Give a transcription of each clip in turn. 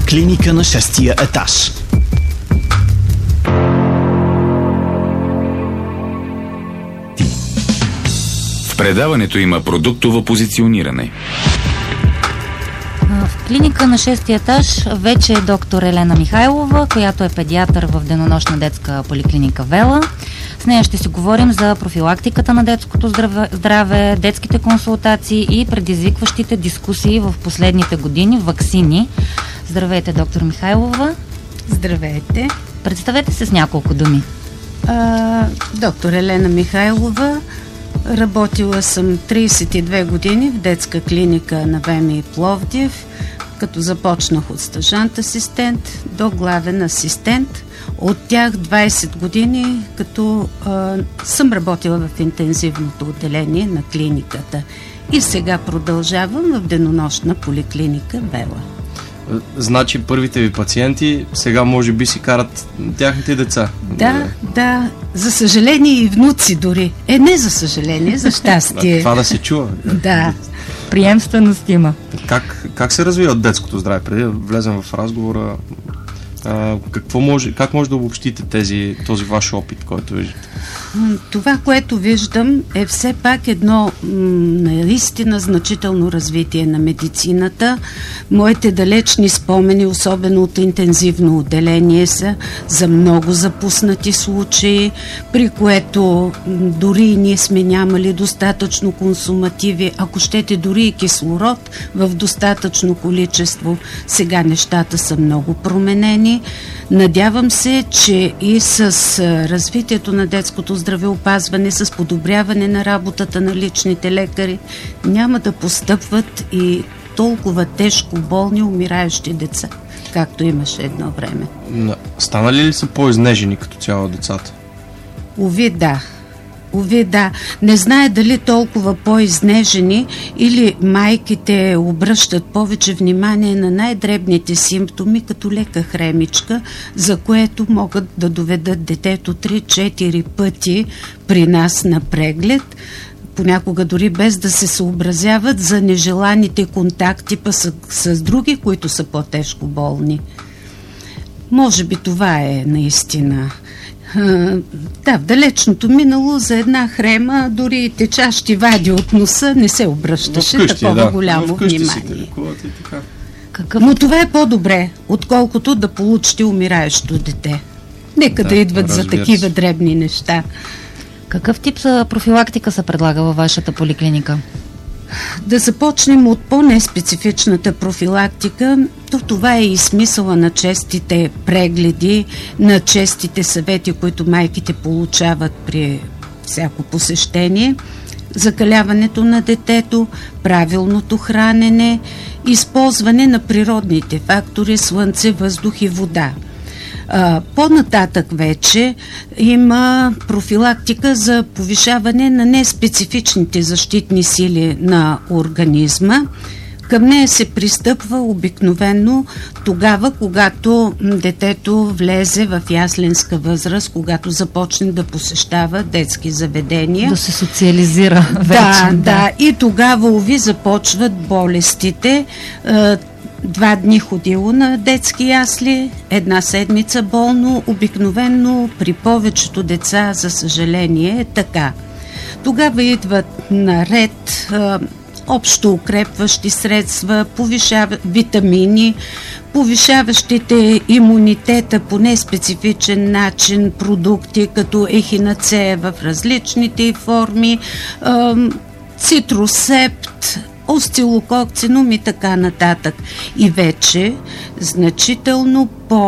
Клиника на 6-я етаж. В предаването има продуктово позициониране. В клиника на 6-ти етаж вече е доктор Елена Михайлова, която е педиатър в денонощна детска поликлиника Вела. С нея ще си говорим за профилактиката на детското здраве, детските консултации и предизвикващите дискусии в последните години ваксини. Здравейте, доктор Михайлова. Здравейте. Представете се с няколко думи. Доктор Елена Михайлова. Работила съм 32 години в детска клиника на ВМИ Пловдив, като започнах от стажант асистент до главен асистент. От тях 20 години, като съм работила в интензивното отделение на клиниката. И сега продължавам в денонощна поликлиника Вела. Значи първите ви пациенти сега може би си карат тяхните деца. Да. За съжаление и внуци дори. Не за съжаление, за щастие. Това да се чува. Да. Приемственост има. Как се развива детското здраве? Преди да влезем в разговора, как може да обобщите този ваш опит, който виждате? Това, което виждам, е все пак едно наистина значително развитие на медицината. Моите далечни спомени, особено от интензивно отделение, са за много запуснати случаи, при което дори и ние сме нямали достатъчно консумативи, ако щете дори и кислород в достатъчно количество. Сега нещата са много променени. Надявам се, че и с развитието на детското здравеопазване, с подобряване на работата на личните лекари, няма да постъпват и толкова тежко болни, умираещи деца, както имаше едно време. Станали ли са по-изнежени като цяло децата? Уви, да. Не знае дали толкова по-изнежени или майките обръщат повече внимание на най-дребните симптоми, като лека хремичка, за което могат да доведат детето 3-4 пъти при нас на преглед, понякога дори без да се съобразяват за нежеланите контакти с други, които са по-тежко болни. Може би това е наистина. В далечното минало за една хрема, дори и течащи вади от носа не се обръщаше такова голямо внимание. Но това е по-добре, отколкото да получите умираещо дете. Нека да идват за такива дребни неща. Какъв тип профилактика се предлага във вашата поликлиника? Да започнем от по-неспецифичната профилактика. Това е и смисъла на честите прегледи, на честите съвети, които майките получават при всяко посещение. Закаляването на детето, правилното хранене, използване на природните фактори, слънце, въздух и вода. По-нататък вече има профилактика за повишаване на неспецифичните защитни сили на организма. Към нея се пристъпва обикновено тогава, когато детето влезе в ясленска възраст, когато започне да посещава детски заведения. Да се социализира вече. Да. И тогава, уви, започват болестите. 2 дни ходило на детски ясли, 1 седмица болно. Обикновено при повечето деца, за съжаление, е така. Тогава идват наред общо укрепващи средства, витамини, повишаващите имунитета по неспецифичен начин продукти, като ехинацея в различните форми, цитрусепт, остилококцинум и така нататък. И вече значително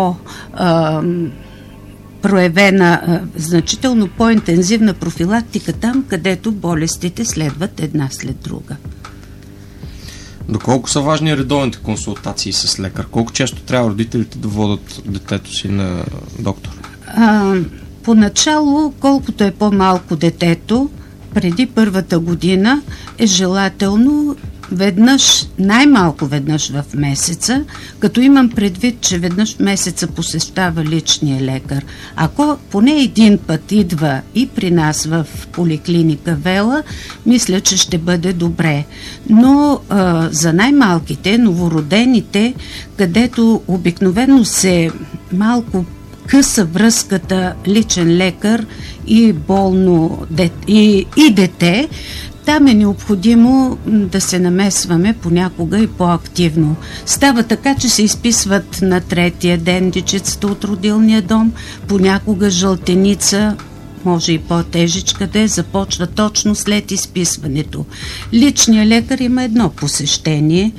проявена, значително по-интензивна профилактика там, където болестите следват една след друга. Доколко са важни редовните консултации с лекар? Колко често трябва родителите да водят детето си на доктор? Поначало, колкото е по-малко детето, преди първата година е желателно веднъж, най-малко веднъж в месеца, като имам предвид, че веднъж в месеца посещава личния лекар. Ако поне един път идва и при нас в поликлиника Вела, мисля, че ще бъде добре. Но за най-малките, новородените, където обикновено се малко къса връзката личен лекар и болно и дете, там е необходимо да се намесваме понякога и по-активно. Става така, че се изписват на третия ден дечицата от родилния дом, понякога жълтеница, може и по-тежичка да е, започва точно след изписването. Личният лекар има едно посещение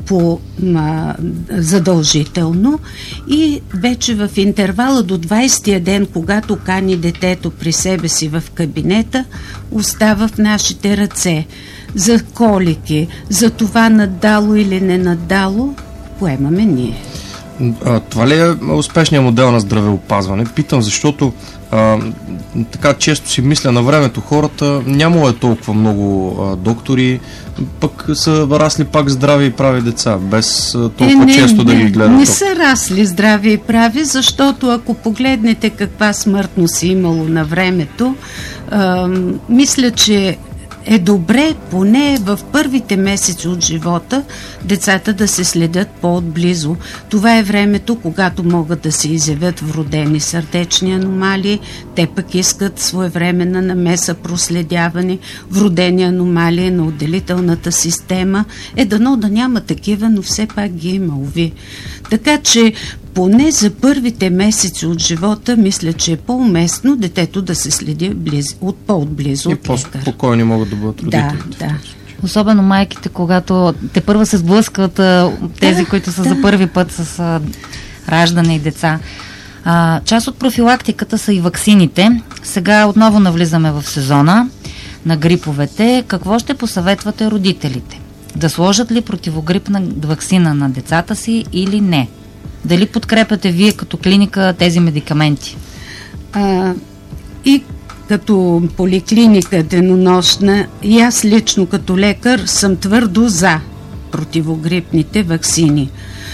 задължително и вече в интервала до 20-я ден, когато кани детето при себе си в кабинета, остава в нашите ръце. За колики, за това наддало или не наддало, поемаме ние. Това ли е успешният модел на здравеопазване? Питам, защото така често си мисля на времето хората, нямало е толкова много доктори, пък са расли пак здрави и прави деца, без толкова често да ги гледат. Не са расли здрави и прави, защото ако погледнете каква смъртност е имало на времето, мисля, че е добре поне в първите месеци от живота децата да се следят по-отблизо. Това е времето, когато могат да се изявят вродени сърдечни аномалии. Те пък искат своевременна намеса, проследяване. Вродени аномалии на отделителната система. Дано да няма такива, но все пак ги има, уви. Така че поне за първите месеци от живота, мисля, че е по-уместно детето да се следи по-отблизо. И по-спокойни могат да бъдат родителите. Да. Особено майките, когато те първо се сблъскват тези, които са за първи път с раждане и деца. Част от профилактиката са и ваксините. Сега отново навлизаме в сезона на гриповете. Какво ще посъветвате родителите? Да сложат ли противогрипна ваксина на децата си или не? Дали подкрепяте вие като клиника тези медикаменти? И като поликлиника денонощна, и аз лично като лекар съм твърдо за противогрипните ваксини.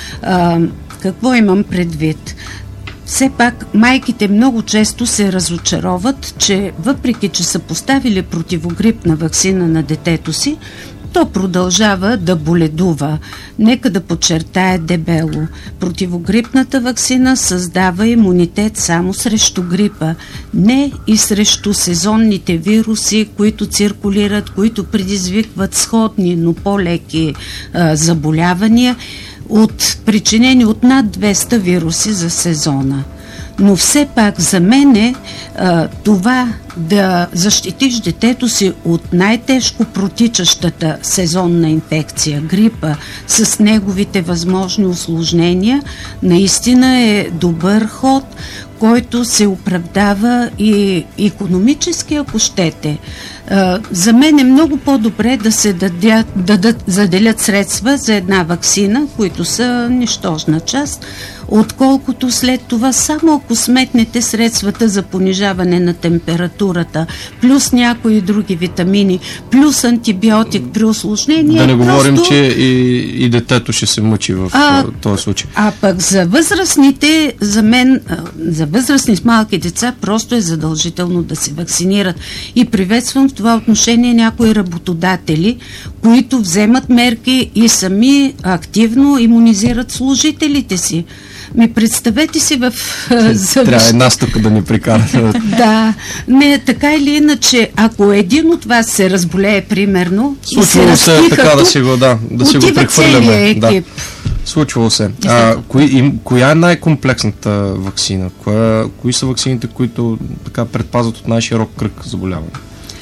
Какво имам предвид? Все пак майките много често се разочароват, че въпреки, че са поставили противогрипна ваксина на детето си, то продължава да боледува. Нека да подчертая дебело. Противогрипната ваксина създава имунитет само срещу грипа, не и срещу сезонните вируси, които циркулират, които предизвикват сходни, но по-леки заболявания, причинени от над 200 вируси за сезона. Но все пак за мен това да защитиш детето си от най-тежко протичащата сезонна инфекция, грипа, с неговите възможни усложнения, наистина е добър ход, който се оправдава и икономически, ако щете. За мен е много по-добре да се заделят средства за една ваксина, които са нищожна част, отколкото след това, само ако сметнете средствата за понижаване на температурата, плюс някои други витамини, плюс антибиотик при усложнение. Да не говорим, че и детето ще се мъчи в този случай. А пък за възрастните, за мен, за възрастни с малки деца, просто е задължително да се вакцинират. И приветствам в това отношение някои работодатели, които вземат мерки и сами активно имунизират служителите си. Представете си трябва една стъка да ни прикара. Да, не, така или иначе, ако един от вас се разболее, примерно, случвало се така да си го прехвърляме. Да. Случвало се. Коя е най-комплексната ваксина? Кои са ваксините, които така предпазват от най-широк кръг заболяване?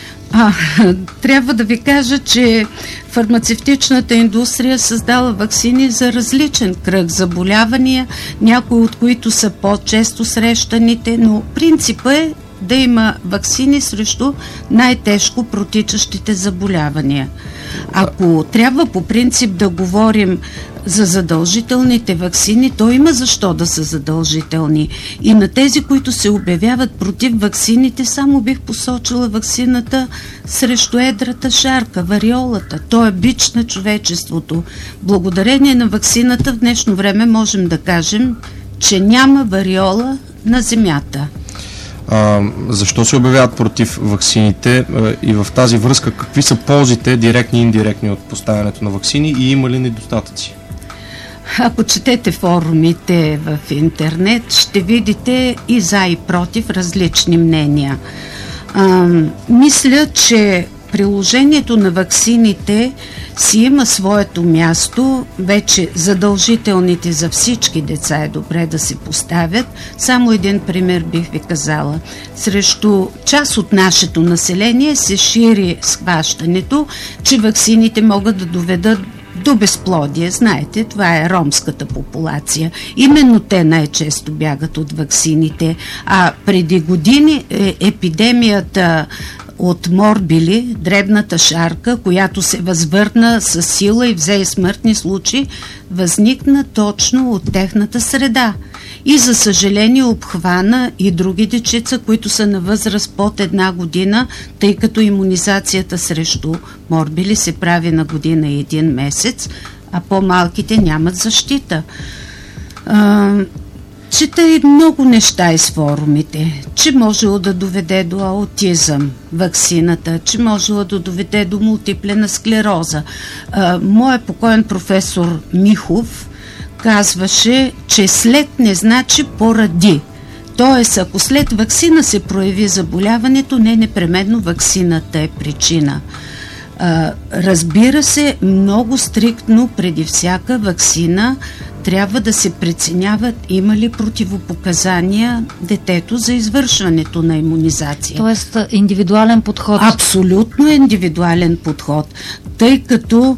Трябва да ви кажа, че фармацевтичната индустрия създава ваксини за различен кръг заболявания, някои от които са по-често срещаните, но принципът е да има ваксини срещу най-тежко протичащите заболявания. Ако трябва по принцип да говорим за задължителните ваксини, то има защо да са задължителни. И на тези, които се обявяват против ваксините, само бих посочила ваксината срещу едрата шарка, вариолата. То е бич на човечеството. Благодарение на ваксината в днешно време можем да кажем, че няма вариола на земята. Защо се обявяват против ваксините и в тази връзка какви са ползите, директни и индиректни, от поставянето на ваксини и има ли недостатъци? Ако четете форумите в интернет, ще видите и за и против различни мнения. Мисля, че приложението на ваксините си има своето място. Вече задължителните за всички деца е добре да се поставят. Само един пример бих ви казала. Срещу част от нашето население се шири схващането, че ваксините могат да доведат до безплодие. Знаете, това е ромската популация. Именно те най-често бягат от ваксините. А преди години епидемията от морбили, дребната шарка, която се възвърна с сила и взе смъртни случаи, възникна точно от техната среда. И за съжаление обхвана и други дечица, които са на възраст под 1 година, тъй като имунизацията срещу морбили се прави на година и 1 месец, а по-малките нямат защита. Чета и много неща из форумите, че можело да доведе до аутизъм ваксината, че можело да доведе до мултиплена склероза. Моят покоен професор Михов казваше, че след не значи поради. Тоест, ако след ваксина се прояви заболяването, не непременно ваксината е причина. Разбира се, много стриктно преди всяка ваксина трябва да се преценяват има ли противопоказания детето за извършването на имунизация. Тоест индивидуален подход. Абсолютно индивидуален подход, тъй като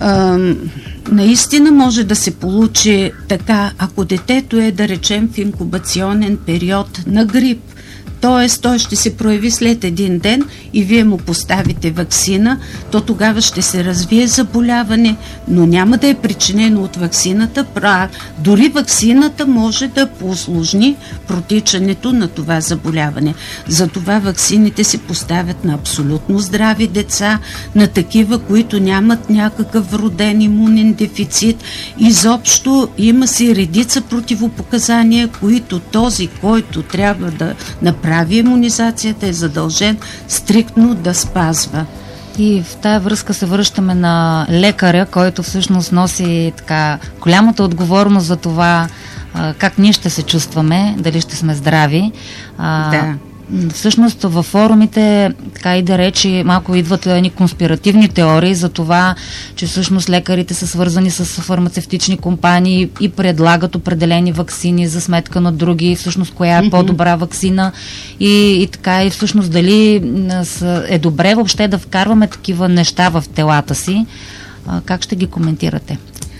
наистина може да се получи така, ако детето е, да речем, в инкубационен период на грип. Т.е. той ще се прояви след 1 ден и вие му поставите ваксина, то тогава ще се развие заболяване, но няма да е причинено от ваксината. Дори ваксината може да поусложни протичането на това заболяване. Затова ваксините се поставят на абсолютно здрави деца, на такива, които нямат някакъв вроден имунен дефицит. Изобщо има си редица противопоказания, които този, който трябва да направи имунизацията, е задължен стриктно да спазва. И в тая връзка се връщаме на лекаря, който всъщност носи така голямата отговорност за това как ние ще се чувстваме, дали ще сме здрави. Да. Всъщност във форумите, така и да речи, малко идват едни конспиративни теории за това, че всъщност лекарите са свързани с фармацевтични компании и предлагат определени ваксини за сметка на други, всъщност коя е по-добра ваксина и така, и всъщност дали е добре въобще да вкарваме такива неща в телата си. Как ще ги коментирате?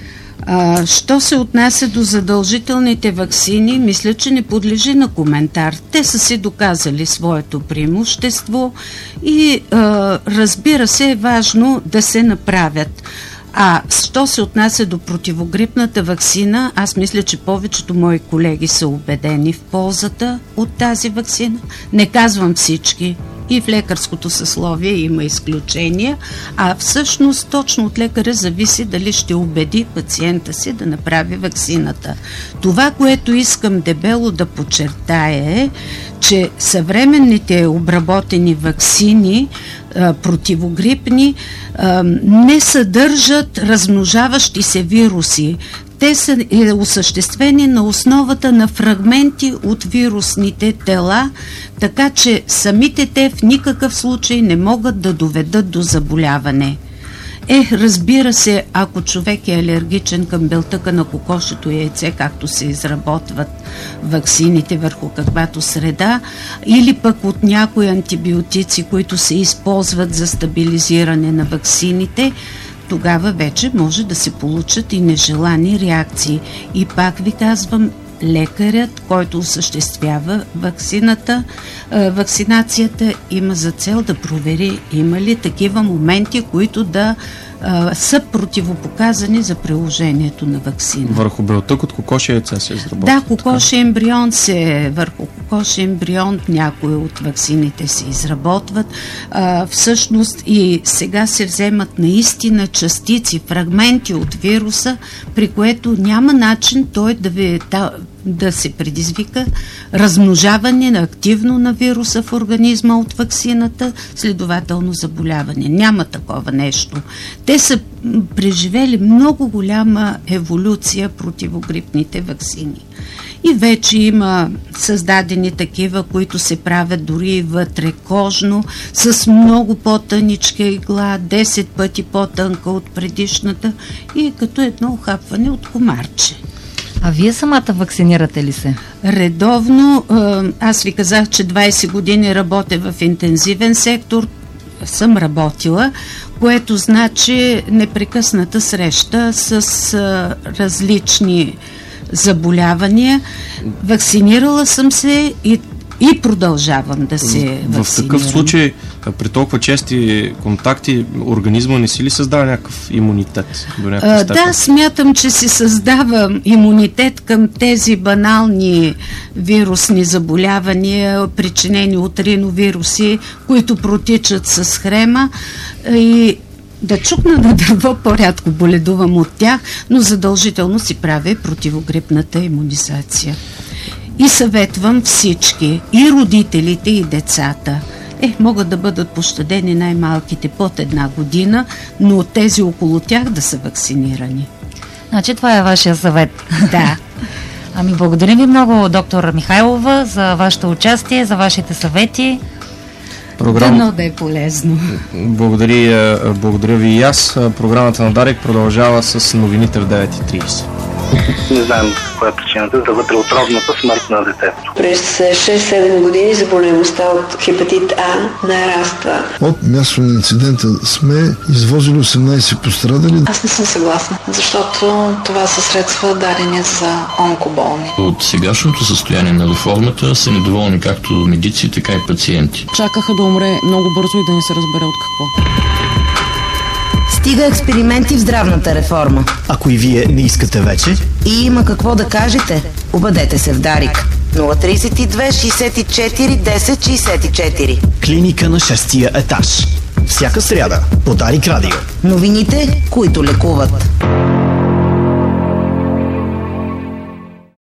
Що се отнася до задължителните ваксини, мисля, че не подлежи на коментар. Те са си доказали своето преимущество и разбира се, е важно да се направят. Що се отнася до противогрипната ваксина, аз мисля, че повечето мои колеги са убедени в ползата от тази ваксина. Не казвам всички. И в лекарското съсловие има изключения, а всъщност точно от лекаря зависи дали ще убеди пациента си да направи ваксината. Това, което искам дебело да подчертая, е, че съвременните обработени ваксини, противогрипни, не съдържат размножаващи се вируси. Те са осъществени на основата на фрагменти от вирусните тела, така че самите те в никакъв случай не могат да доведат до заболяване. Разбира се, ако човек е алергичен към белтъка на кокошето яйце, както се изработват ваксините върху каквато среда, или пък от някои антибиотици, които се използват за стабилизиране на ваксините, тогава вече може да се получат и нежелани реакции. И пак ви казвам, лекарят, който осъществява вакцинацията, има за цел да провери има ли такива моменти, които да са противопоказани за приложението на ваксина. Върху белтък от кокоши яйца се изработват. Да, върху кокоши ембрион някои от ваксините се изработват. Всъщност и сега се вземат наистина частици, фрагменти от вируса, при което няма начин той да се предизвика размножаване на активно на вируса в организма от ваксината, следователно заболяване. Няма такова нещо. Те са преживели много голяма еволюция противогрипните ваксини. И вече има създадени такива, които се правят дори вътре кожно, с много по-тъничка игла, 10 пъти по-тънка от предишната и като едно ухапване от комарче. А вие самата вакцинирате ли се? Редовно. Аз ви казах, че 20 години работя в интензивен сектор. Съм работила, което значи непрекъсната среща с различни заболявания. Вакцинирала съм се и продължавам да се вакцинирам. В такъв случай, при толкова чести контакти, организма не си ли създава някакъв имунитет? Да, смятам, че си създавам имунитет към тези банални вирусни заболявания, причинени от риновируси, които протичат с хрема и да чукна на дърво, по-рядко боледувам от тях, но задължително си правя противогрипната имунизация. И съветвам всички, и родителите, и децата. Могат да бъдат пощадени най-малките под 1 година, но от тези около тях да са вакцинирани. Значи това е вашия съвет. Да. Благодарим ви много, доктор Михайлова, за вашето участие, за вашите съвети. Дано да е полезно. Благодаря ви и аз. Програмата на Дарик продължава с новините в 9:30. Не знаем каква е причината за вътреотробната смърт на детето. През 6-7 години заболеваемостта от хепатит А нараства. От място на инцидента сме извозили 18 пострадали. Аз не съм съгласна, защото това са средства дадени за онкоболни. От сегашното състояние на реформата са недоволни както медици, така и пациенти. Чакаха да умре много бързо и да не се разбере от какво. Стига експерименти в здравната реформа. Ако и вие не искате вече и има какво да кажете, обадете се в Дарик. 032 64 10 64. Клиника на 6-тия етаж. Всяка сряда по Дарик Радио. Новините, които лекуват.